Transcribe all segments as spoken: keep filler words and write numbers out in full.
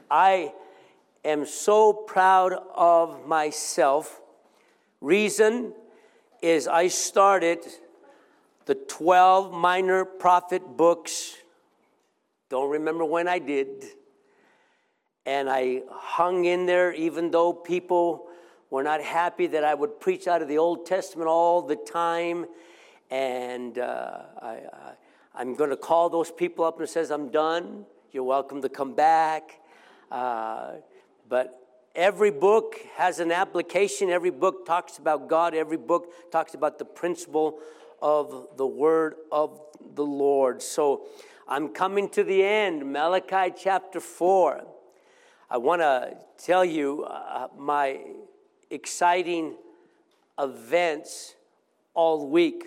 I am so proud of myself. Reason is I started the twelve minor prophet books. Don't remember when I did. And I hung in there even though people were not happy that I would preach out of the Old Testament all the time. And uh, I, I, I'm going to call those people up and says, I'm done. You're welcome to come back. Uh, but every book has an application. Every book talks about God. Every book talks about the principle of the word of the Lord. So I'm coming to the end. Malachi chapter four. I want to tell you uh, my exciting events all week.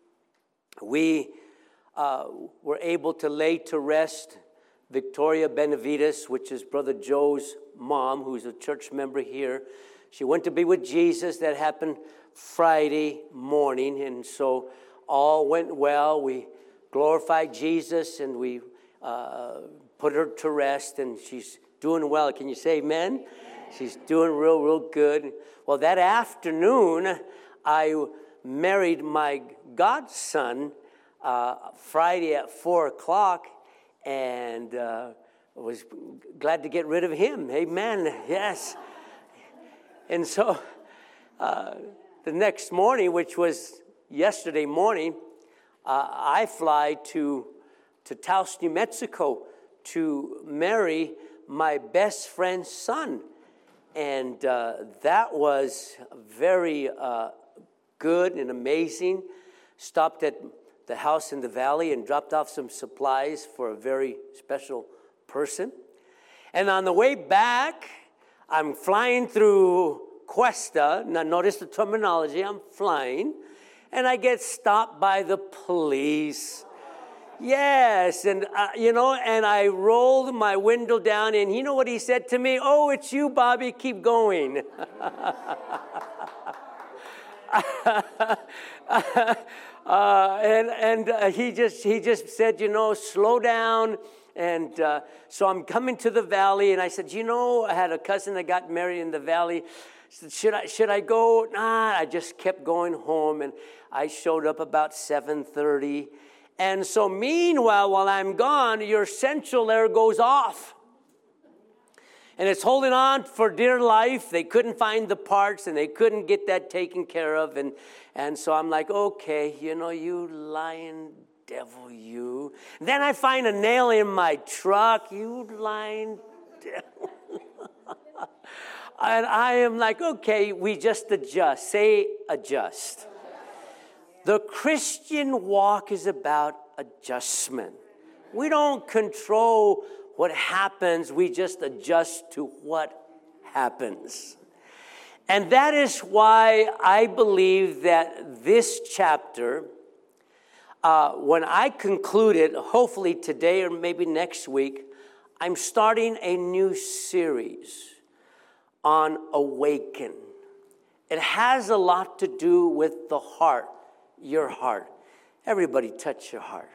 We uh, were able to lay to rest Victoria Benavides, which is Brother Joe's mom, who's a church member here. She went to be with Jesus. That happened Friday morning, and so all went well. We glorified Jesus, and we uh, put her to rest, and she's doing well. Can you say amen? Amen? She's doing real, real good. Well, that afternoon, I married my godson uh, Friday at four o'clock, and uh, was glad to get rid of him. Amen. Yes. And so uh, the next morning, which was yesterday morning, uh, I fly to to Taos, New Mexico, to marry my best friend's son, and uh, that was very uh, good and amazing. Stopped at the house in the valley and dropped off some supplies for a very special person. And on the way back, I'm flying through Cuesta. Now notice the terminology, I'm flying. And I get stopped by the police. Yes, and uh, you know, and I rolled my window down, and you know what he said to me? Oh, it's you, Bobby, keep going. Uh, and and uh, he just he just said, you know, slow down. And uh, so I'm coming to the valley, and I said, you know, I had a cousin that got married in the valley. I said, should I should I go? Nah, I just kept going home, and I showed up about seven thirty. And so meanwhile, while I'm gone, your central air goes off. And it's holding on for dear life. They couldn't find the parts, and they couldn't get that taken care of. And, and so I'm like, okay, you know, you lying devil, you. Then I find a nail in my truck. You lying devil. And I am like, okay, we just adjust. Say adjust. The Christian walk is about adjustment. We don't control what happens, we just adjust to what happens. And that is why I believe that this chapter, uh, when I conclude it, hopefully today or maybe next week, I'm starting a new series on awaken. It has a lot to do with the heart, your heart. Everybody touch your heart.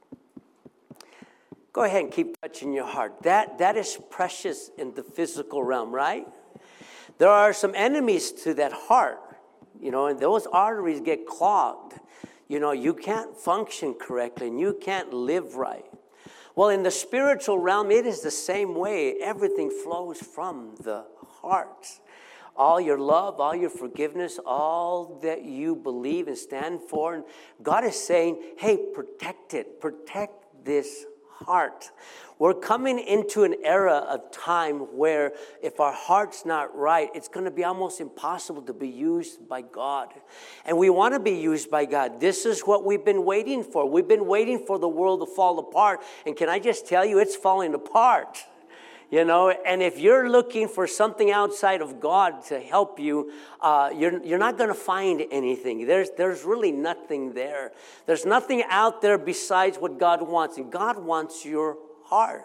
Go ahead and keep touching your heart. That, that is precious in the physical realm, right? There are some enemies to that heart, you know, and those arteries get clogged. You know, you can't function correctly and you can't live right. Well, in the spiritual realm, it is the same way. Everything flows from the heart. All your love, all your forgiveness, all that you believe and stand for. And God is saying, hey, protect it. Protect this heart. We're coming into an era of time where if our heart's not right, it's going to be almost impossible to be used by God. And we want to be used by God. This is what we've been waiting for. We've been waiting for the world to fall apart. And can I just tell you, it's falling apart. You know, and if you're looking for something outside of God to help you, uh, you're you're not going to find anything. There's there's really nothing there. There's nothing out there besides what God wants, and God wants your heart.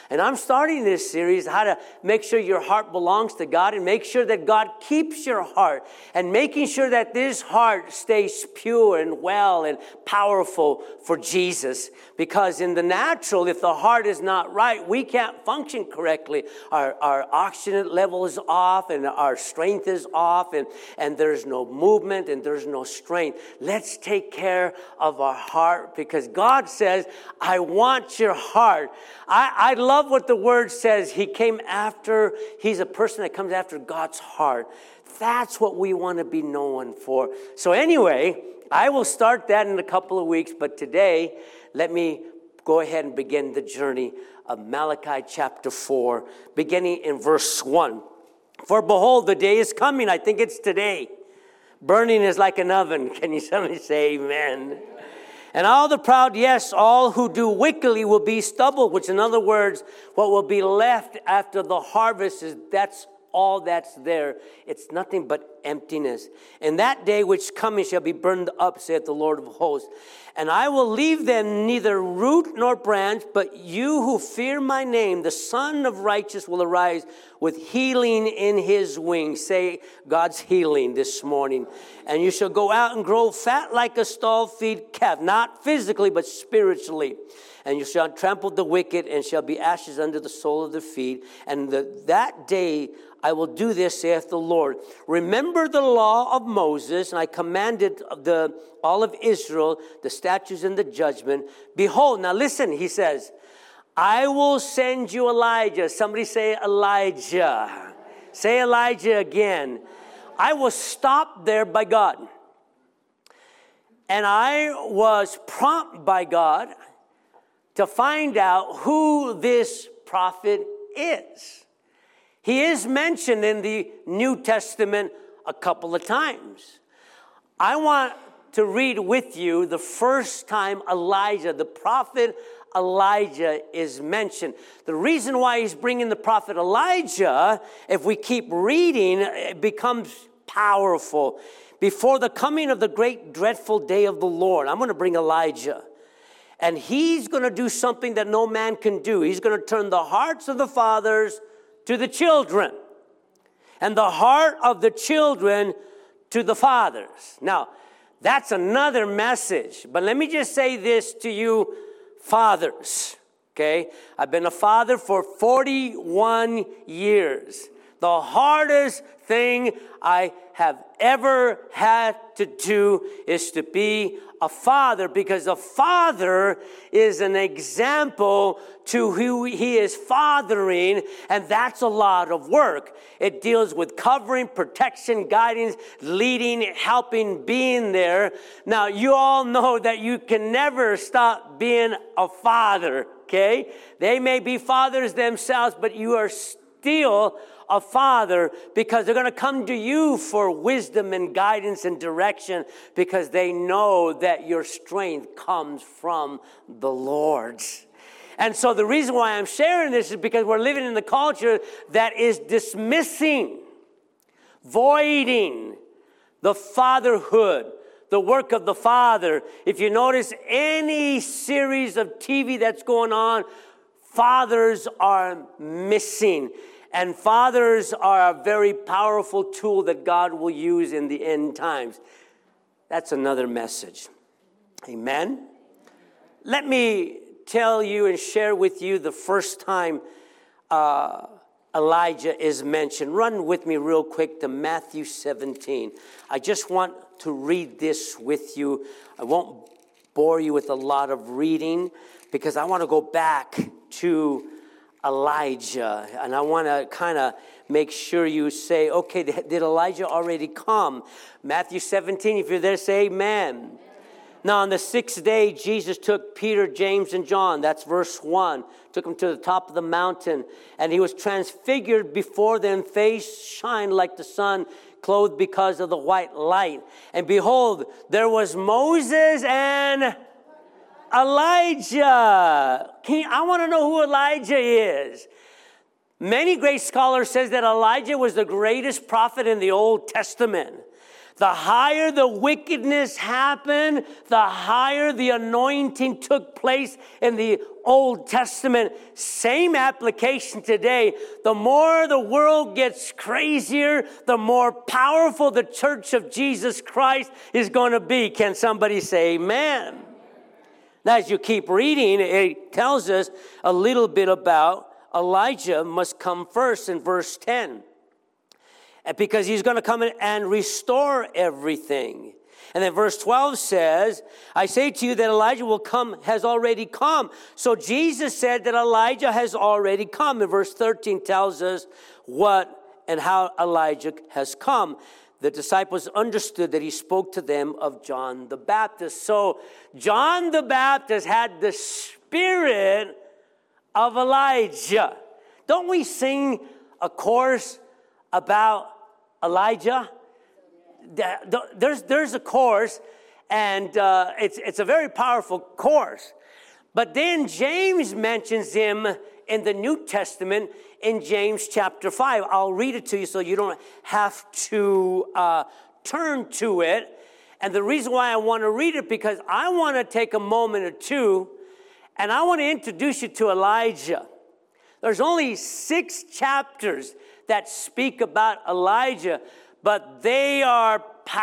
And I'm starting this series, how to make sure your heart belongs to God and make sure that God keeps your heart and making sure that this heart stays pure and well and powerful for Jesus. Because in the natural, if the heart is not right, we can't function correctly. Our, our oxygen level is off and our strength is off and, and there's no movement and there's no strength. Let's take care of our heart because God says, I want your heart. I, I love what the word says. He came after, he's a person that comes after God's heart. That's what we want to be known for. So anyway, I will start that in a couple of weeks. But today, let me go ahead and begin the journey of Malachi chapter four, beginning in verse one. For behold, the day is coming. I think it's today. Burning is like an oven. Can you somebody say amen? And all the proud, yes, all who do wickedly will be stubble, which in other words, what will be left after the harvest is that's all that's there. It's nothing but emptiness. And that day which coming shall be burned up, saith the Lord of hosts. And I will leave them neither root nor branch, but you who fear my name, the Son of Righteousness will arise with healing in his wings. Say God's healing this morning. And you shall go out and grow fat like a stall-feed calf, not physically, but spiritually. And you shall trample the wicked and shall be ashes under the sole of their feet. And the, that day I will do this, saith the Lord. Remember the law of Moses, and I commanded the all of Israel, the statutes and the judgment. Behold, now listen, he says, I will send you Elijah. Somebody say Elijah. Say Elijah again. I was stopped there by God. And I was prompted by God to find out who this prophet is. He is mentioned in the New Testament a couple of times. I want to read with you the first time Elijah, the prophet Elijah, is mentioned. The reason why he's bringing the prophet Elijah, if we keep reading, it becomes powerful. Before the coming of the great dreadful day of the Lord, I'm going to bring Elijah. And he's going to do something that no man can do. He's going to turn the hearts of the fathers to the children, and the heart of the children to the fathers. Now, that's another message. But let me just say this to you, fathers. Okay? I've been a father for forty-one years. The hardest thing I have ever had to do is to be a father, because a father is an example to who he is fathering, and that's a lot of work. It deals with covering, protection, guidance, leading, helping, being there. Now, you all know that you can never stop being a father, okay? They may be fathers themselves, but you are still a father, because they're going to come to you for wisdom and guidance and direction, because they know that your strength comes from the Lord. And so the reason why I'm sharing this is because we're living in the culture that is dismissing, voiding the fatherhood, the work of the father. If you notice any series of T V that's going on, fathers are missing. And fathers are a very powerful tool that God will use in the end times. That's another message. Amen? Let me tell you and share with you the first time uh, Elijah is mentioned. Run with me real quick to Matthew seventeen. I just want to read this with you. I won't bore you with a lot of reading, because I want to go back to Elijah, and I want to kind of make sure you say, okay, did Elijah already come? Matthew seventeen, if you're there, say amen. Amen. Now, on the sixth day, Jesus took Peter, James, and John, that's verse one, took them to the top of the mountain, and he was transfigured before them, face shined like the sun, clothed because of the white light. And behold, there was Moses and Elijah. Can you, I want to know who Elijah is. Many great scholars says that Elijah was the greatest prophet in the Old Testament. The higher the wickedness happened, the higher the anointing took place in the Old Testament. Same application today. The more the world gets crazier, the more powerful the church of Jesus Christ is going to be. Can somebody say amen? Now, as you keep reading, it tells us a little bit about Elijah must come first in verse ten. Because he's going to come in and restore everything. And then verse twelve says, I say to you that Elijah will come, has already come. So Jesus said that Elijah has already come. And verse thirteen tells us what and how Elijah has come. The disciples understood that he spoke to them of John the Baptist. So John the Baptist had the spirit of Elijah. Don't we sing a chorus about Elijah? There's, there's a chorus, and uh, it's, it's a very powerful chorus. But then James mentions him in the New Testament in James chapter five. I'll read it to you so you don't have to uh, turn to it. And the reason why I want to read it, because I want to take a moment or two, and I want to introduce you to Elijah. There's only six chapters that speak about Elijah, but they are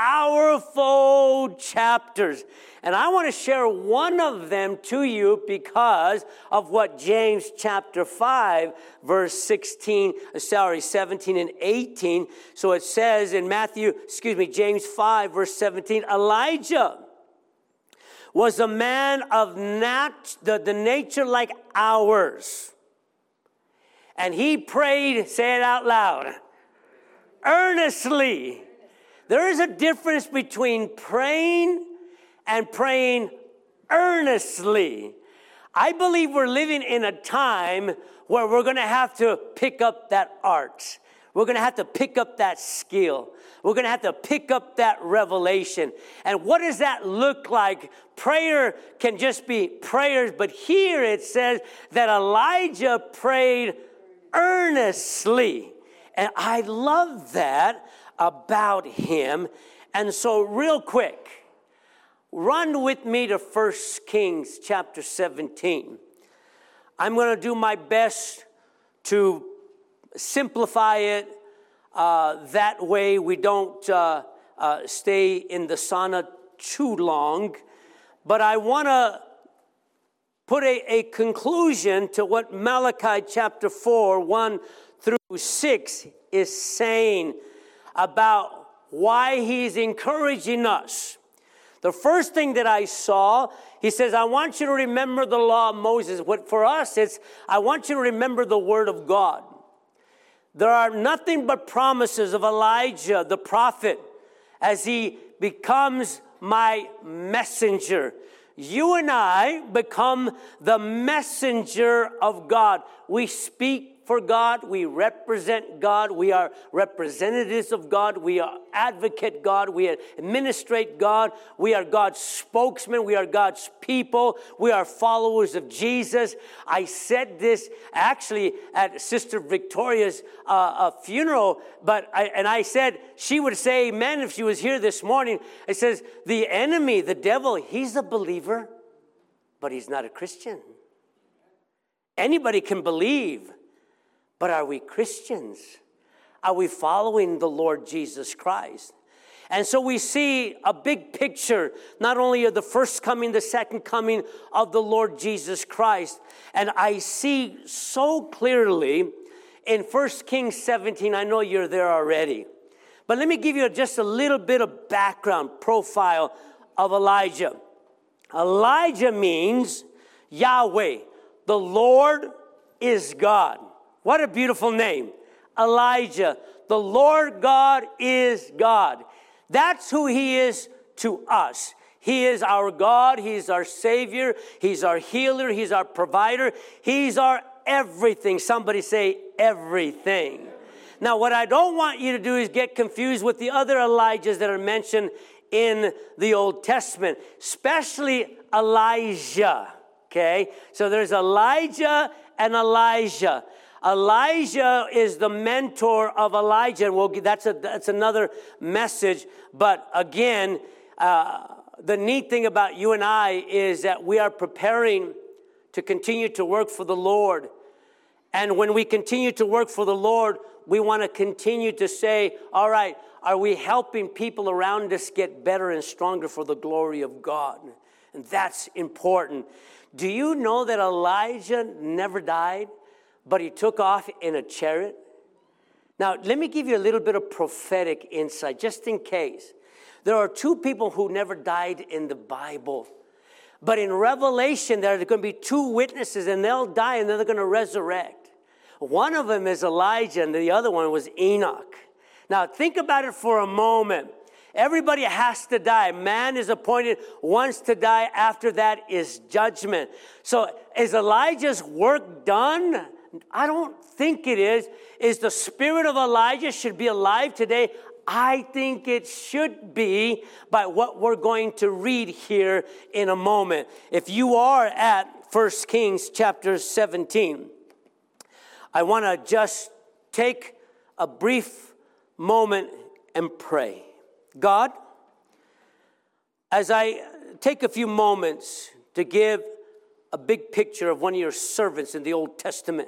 powerful chapters. And I want to share one of them to you because of what James chapter five, verse sixteen, sorry, seventeen and eighteen. So it says in Matthew, excuse me, James five, verse seventeen, Elijah was a man of nat- the, the nature like ours. And he prayed, say it out loud, earnestly. There is a difference between praying and praying earnestly. I believe we're living in a time where we're going to have to pick up that art. We're going to have to pick up that skill. We're going to have to pick up that revelation. And what does that look like? Prayer can just be prayers, but here it says that Elijah prayed earnestly. And I love that about him. And so real quick, run with me to First Kings chapter seventeen. I'm going to do my best to simplify it. Uh, that way we don't uh, uh, stay in the sauna too long. But I want to put a, a conclusion to what Malachi chapter four, one through six is saying about why he's encouraging us. The first thing that I saw, he says, I want you to remember the law of Moses. What for us, it's, I want you to remember the word of God. There are nothing but promises of Elijah, the prophet, as he becomes my messenger. You and I become the messenger of God. We speak for God. We represent God. We are representatives of God. We are advocate God. We administrate God. We are God's spokesman. We are God's people. We are followers of Jesus. I said this actually at Sister Victoria's uh, uh, funeral, but I, and I said she would say amen if she was here this morning. It says the enemy, the devil, he's a believer, but he's not a Christian. Anybody can believe. But are we Christians? Are we following the Lord Jesus Christ? And so we see a big picture, not only of the first coming, the second coming of the Lord Jesus Christ. And I see so clearly in First Kings seventeen, I know you're there already. But let me give you just a little bit of background profile of Elijah. Elijah means Yahweh, the Lord is God. What a beautiful name. Elijah. The Lord God is God. That's who he is to us. He is our God. He's our Savior. He's our healer. He's our provider. He's our everything. Somebody say everything. Now, what I don't want you to do is get confused with the other Elijahs that are mentioned in the Old Testament, especially Elijah. Okay? So there's Elijah and Elijah. Elijah is the mentor of Elijah. And we'll, that's, a, that's another message. But again, uh, the neat thing about you and I is that we are preparing to continue to work for the Lord. And when we continue to work for the Lord, we want to continue to say, all right, are we helping people around us get better and stronger for the glory of God? And that's important. Do you know that Elijah never died, but he took off in a chariot? Now, let me give you a little bit of prophetic insight, just in case. There are two people who never died in the Bible. But in Revelation, there are going to be two witnesses, and they'll die, and then they're going to resurrect. One of them is Elijah, and the other one was Enoch. Now, think about it for a moment. Everybody has to die. Man is appointed once to die. After that is judgment. So is Elijah's work done? I don't think it is. Is the spirit of Elijah should be alive today? I think it should be, by what we're going to read here in a moment. If you are at First Kings chapter seventeen, I want to just take a brief moment and pray. God, as I take a few moments to give a big picture of one of your servants in the Old Testament,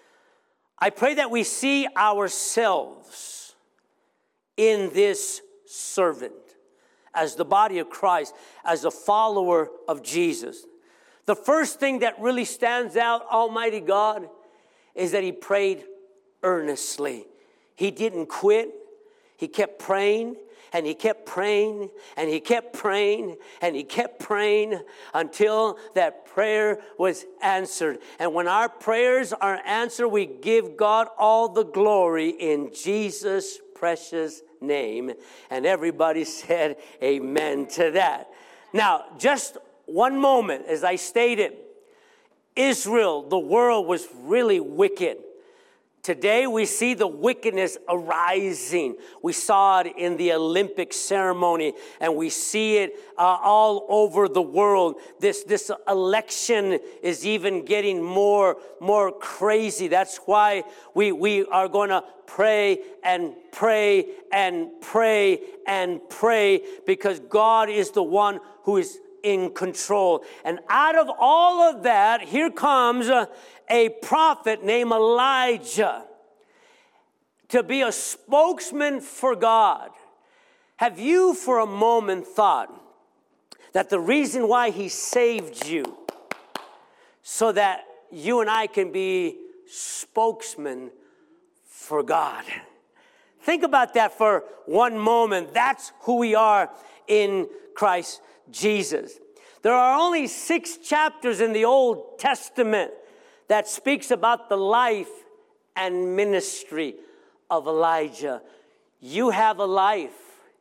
I pray that we see ourselves in this servant as the body of Christ, as a follower of Jesus. The first thing that really stands out, Almighty God, is that he prayed earnestly. He didn't quit. He kept praying, and he kept praying, and he kept praying, and he kept praying until that prayer was answered. And when our prayers are answered, we give God all the glory in Jesus' precious name. And everybody said amen to that. Now, just one moment, as I stated, Israel, the world was really wicked. Today we see the wickedness arising. We saw it in the Olympic ceremony, and we see it uh, all over the world. This, this election is even getting more, more crazy. That's why we, we are going to pray and pray and pray and pray, because God is the one who is in control. And out of all of that, here comes a, a prophet named Elijah to be a spokesman for God. Have you for a moment thought that the reason why he saved you, so that you and I can be spokesmen for God? Think about that for one moment. That's who we are in Christ Jesus. There are only six chapters in the Old Testament that speaks about the life and ministry of Elijah. You have a life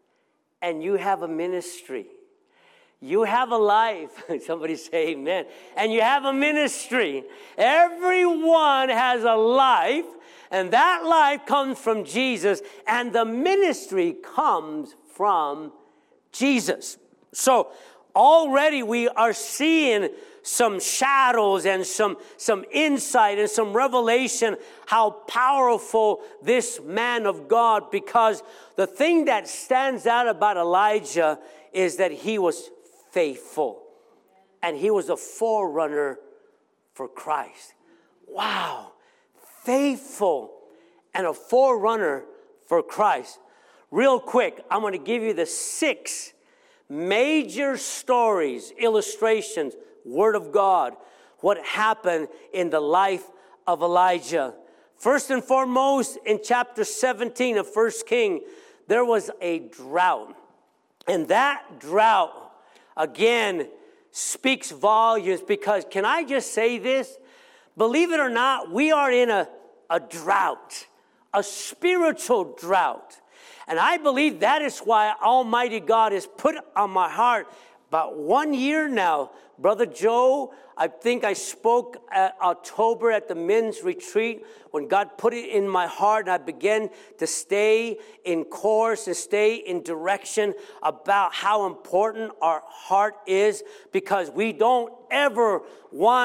and you have a ministry. You have a life. Somebody say amen. And you have a ministry. Everyone has a life, and that life comes from Jesus, and the ministry comes from Jesus. So already we are seeing some shadows and some, some insight and some revelation how powerful this man of God, because the thing that stands out about Elijah is that he was faithful and he was a forerunner for Christ. Wow, faithful and a forerunner for Christ. Real quick, I'm going to give you the six major stories, illustrations, Word of God, what happened in the life of Elijah. First and foremost, in chapter seventeen of First King, there was a drought. And that drought, again, speaks volumes, because, can I just say this? Believe it or not, we are in a, a drought, a spiritual drought. And I believe that is why Almighty God has put on my heart about one year now. Brother Joe, I think I spoke at October at the men's retreat when God put it in my heart, and I began to stay in course and stay in direction about how important our heart is, because we don't ever want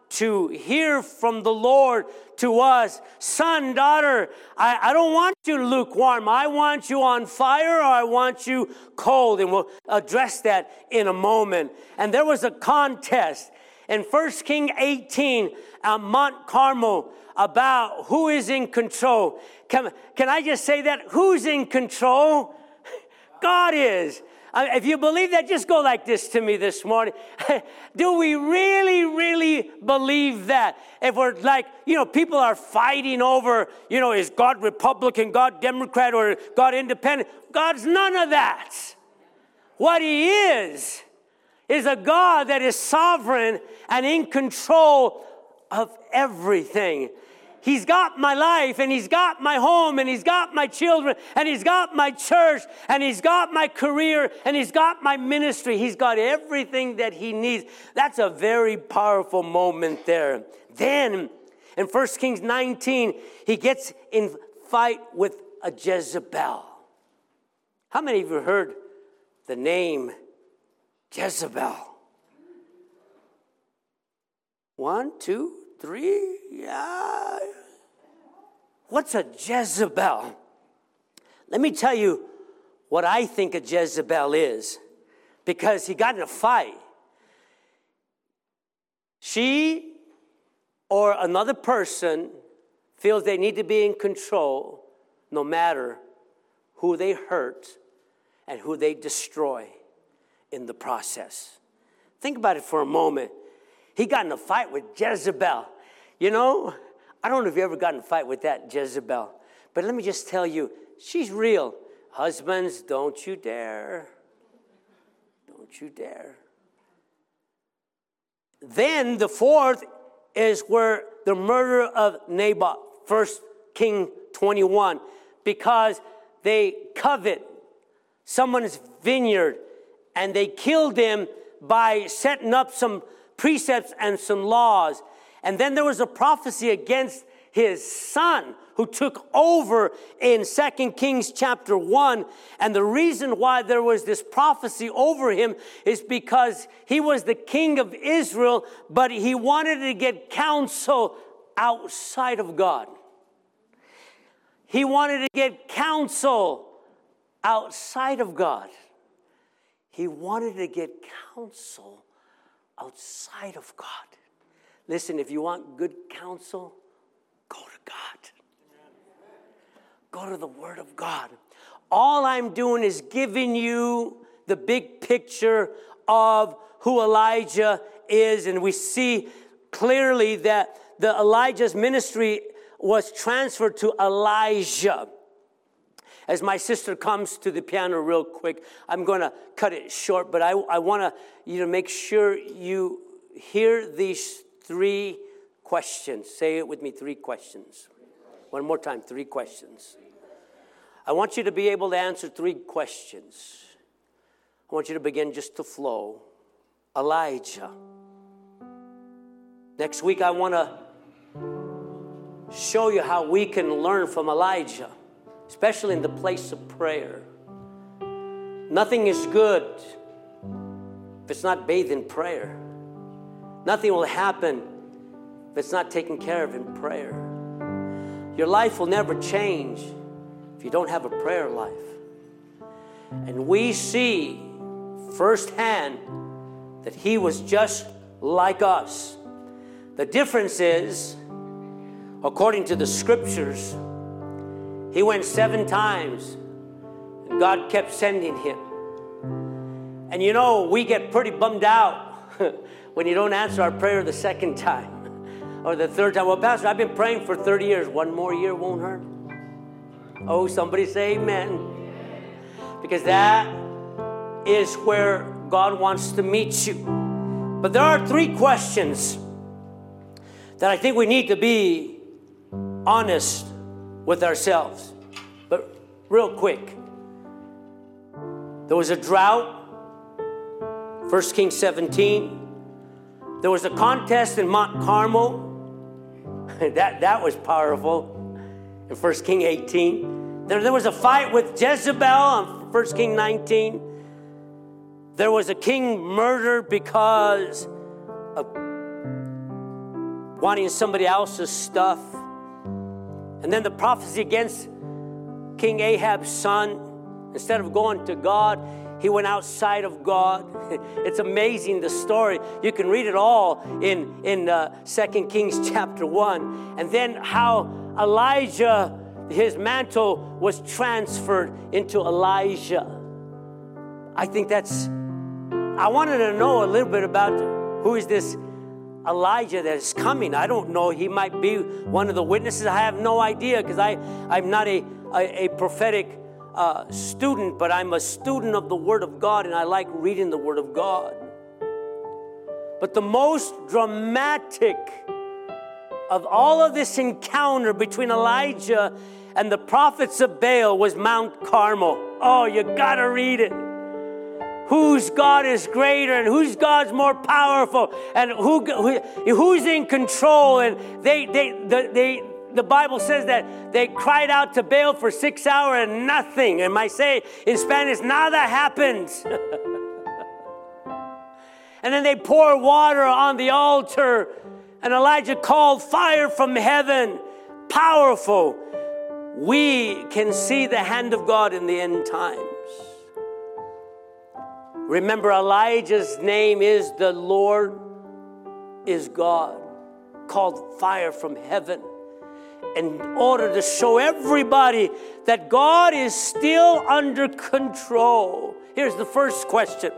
to hear from the Lord to us. Son, daughter, I, I don't want you lukewarm. I want you on fire, or I want you cold. And we'll address that in a moment. And there was a contest in First Kings eighteen on Mount Carmel about who is in control. Can, can I just say that? Who's in control? God is. If you believe that, just go like this to me this morning. Do we really, really believe that? If we're like, you know, people are fighting over, you know, is God Republican, God Democrat, or God Independent? God's none of that. What He is, is a God that is sovereign and in control of everything. He's got my life, and He's got my home, and He's got my children, and He's got my church, and He's got my career, and He's got my ministry. He's got everything that He needs. That's a very powerful moment there. Then, in First Kings nineteen, he gets in fight with a Jezebel. How many of you heard the name Jezebel? One, two, three, yeah. What's a Jezebel? Let me tell you what I think a Jezebel is, because he got in a fight. She or another person feels they need to be in control no matter who they hurt and who they destroy in the process. Think about it for a moment. He got in a fight with Jezebel. You know, I don't know if you ever got in a fight with that Jezebel. But let me just tell you, she's real. Husbands, don't you dare. Don't you dare. Then the fourth is where the murder of Naboth, First Kings twenty-one, because they covet someone's vineyard, and they killed him by setting up some precepts and some laws. And then there was a prophecy against his son, who took over in Second Kings chapter one. And the reason why there was this prophecy over him is because he was the king of Israel, but he wanted to get counsel outside of God. He wanted to get counsel outside of God. He wanted to get counsel outside of God. Listen, if you want good counsel, go to God. Go to the Word of God. All I'm doing is giving you the big picture of who Elijah is. And we see clearly that the Elijah's ministry was transferred to Elijah. As my sister comes to the piano real quick, I'm going to cut it short, but I, I want to you know, make sure you hear these three questions. Say it with me, three questions. One more time, three questions. I want you to be able to answer three questions. I want you to begin just to flow. Elijah. Next week, I want to show you how we can learn from Elijah, especially in the place of prayer. Nothing is good if it's not bathed in prayer. Nothing will happen if it's not taken care of in prayer. Your life will never change if you don't have a prayer life. And we see firsthand that he was just like us. The difference is, according to the scriptures, he went seven times and God kept sending him. And you know, we get pretty bummed out when you don't answer our prayer the second time or the third time. Well, Pastor, I've been praying for thirty years. One more year won't hurt. Oh, somebody say amen. Because that is where God wants to meet you. But there are three questions that I think we need to be honest with ourselves. But real quick, there was a drought, First Kings seventeen. There was a contest in Mount Carmel. that, that was powerful in First Kings eighteen. There, there was a fight with Jezebel in First Kings nineteen. There was a king murdered because of wanting somebody else's stuff. And then the prophecy against King Ahab's son, instead of going to God, he went outside of God. It's amazing, the story. You can read it all in, in uh, Second Kings chapter one. And then how Elijah, his mantle was transferred into Elijah. I think that's, I wanted to know a little bit about who is this Elijah that is coming. I don't know. He might be one of the witnesses. I have no idea because I, I'm not a, a, a prophetic uh, student, but I'm a student of the Word of God, and I like reading the Word of God. But the most dramatic of all of this encounter between Elijah and the prophets of Baal was Mount Carmel. Oh, you got to read it. Whose God is greater and whose God's more powerful and who, who who's in control. And they, they, the, they, the Bible says that they cried out to Baal for six hours and nothing. And I say in Spanish, nada happens. And then they pour water on the altar. And Elijah called fire from heaven. Powerful. We can see the hand of God in the end times. Remember, Elijah's name is the Lord is God, called fire from heaven, in order to show everybody that God is still under control. Here's the first question.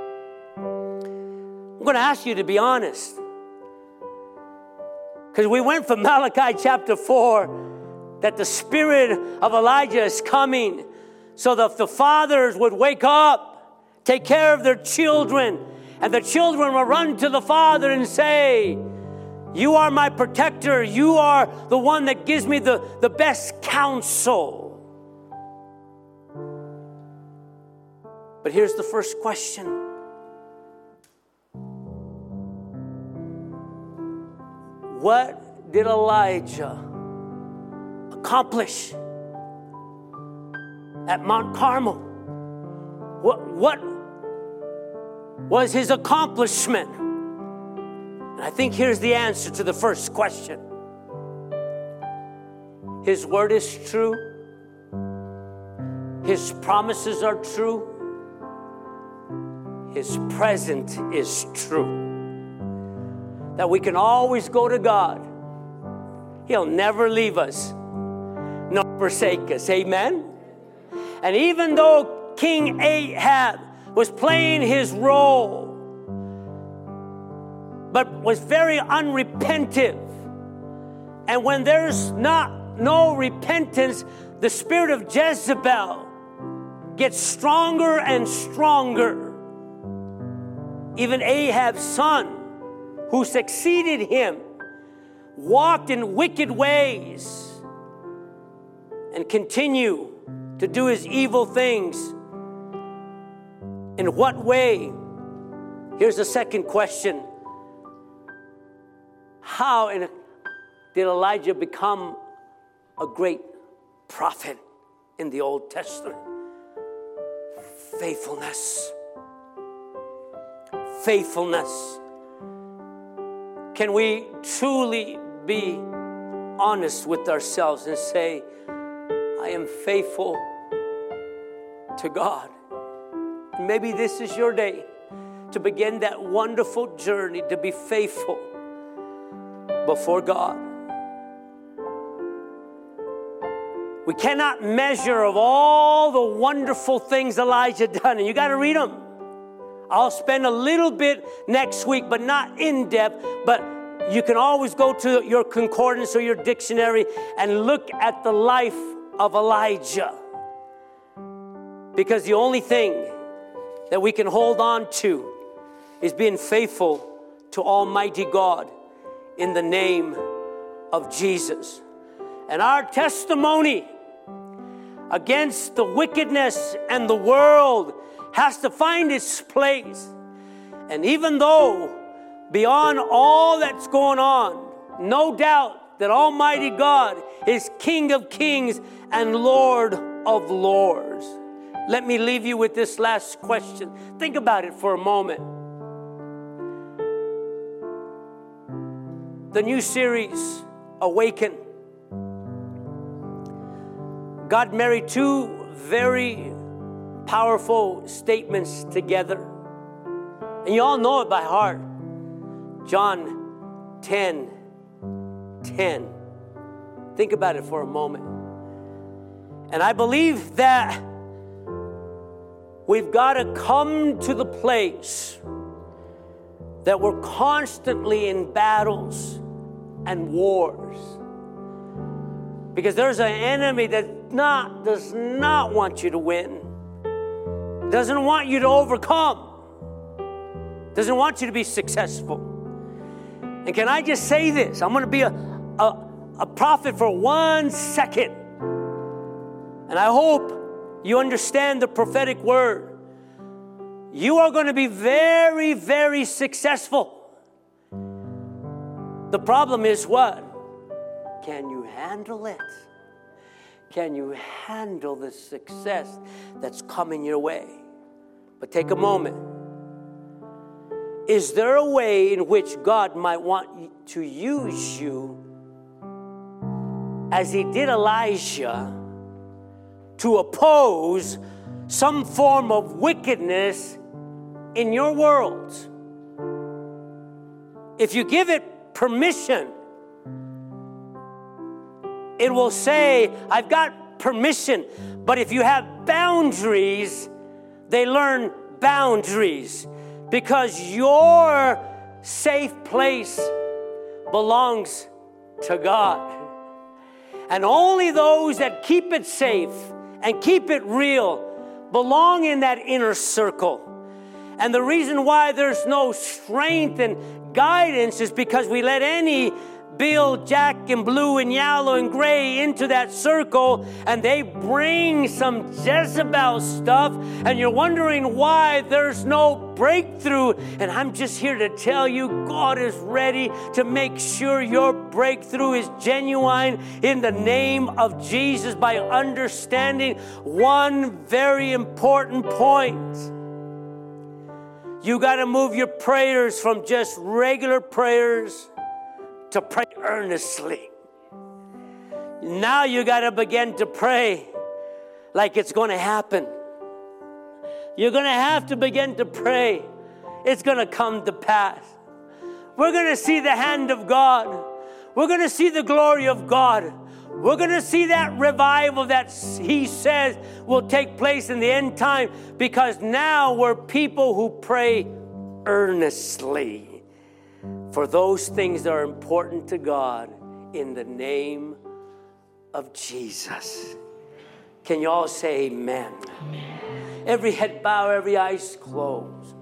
I'm going to ask you to be honest. Because we went from Malachi chapter four, that the spirit of Elijah is coming, so that the fathers would wake up, take care of their children, and the children will run to the father and say, you are my protector. You are the one that gives me the, the best counsel. But here's the first question. What did Elijah accomplish at Mount Carmel? What, what was his accomplishment? And I think here's the answer to the first question. His word is true. His promises are true. His present is true. That we can always go to God. He'll never leave us nor forsake us. Amen? And even though King Ahab was playing his role, but was very unrepentive. And when there's not no repentance, the spirit of Jezebel gets stronger and stronger. Even Ahab's son, who succeeded him, walked in wicked ways and continue to do his evil things. In what way? Here's the second question. How in, did Elijah become a great prophet in the Old Testament? Faithfulness. Faithfulness. Can we truly be honest with ourselves and say, I am faithful to God? Maybe this is your day to begin that wonderful journey to be faithful before God. We cannot measure of all the wonderful things Elijah done, and you got to read them. I'll spend a little bit next week, but not in depth, but you can always go to your concordance or your dictionary and look at the life of Elijah. Because the only thing that we can hold on to is being faithful to Almighty God in the name of Jesus. And our testimony against the wickedness and the world has to find its place. And even though beyond all that's going on, no doubt that Almighty God is King of kings and Lord of lords. Let me leave you with this last question. Think about it for a moment. the new series, Awaken. God married two very powerful statements together. And you all know it by heart. John ten ten. Think about it for a moment. And I believe that we've got to come to the place that we're constantly in battles and wars. Because there's an enemy that not, does not want you to win. Doesn't want you to overcome. Doesn't want you to be successful. And can I just say this? I'm going to be a, a, a prophet for one second. And I hope you understand the prophetic word. You are going to be very, very successful. The problem is what? Can you handle it? Can you handle the success that's coming your way? But take a moment. Is there a way in which God might want to use you as He did Elijah to oppose some form of wickedness in your world? If you give it permission, it will say, I've got permission. But if you have boundaries, they learn boundaries. Because your safe place belongs to God. And only those that keep it safe and keep it real belong in that inner circle. And the reason why there's no strength and guidance is because we let any Bill, Jack, and Blue, and Yellow, and Gray into that circle, and they bring some Jezebel stuff, and you're wondering why there's no breakthrough. And I'm just here to tell you, God is ready to make sure your breakthrough is genuine in the name of Jesus by understanding one very important point. You got to move your prayers from just regular prayers to pray earnestly. Now you got to begin to pray like it's going to happen. You're going to have to begin to pray. It's going to come to pass. We're going to see the hand of God. We're going to see the glory of God. We're going to see that revival that He says will take place in the end time, because now we're people who pray earnestly for those things that are important to God in the name of Jesus. Can you all say amen? Amen. Every head bow, every eyes closed.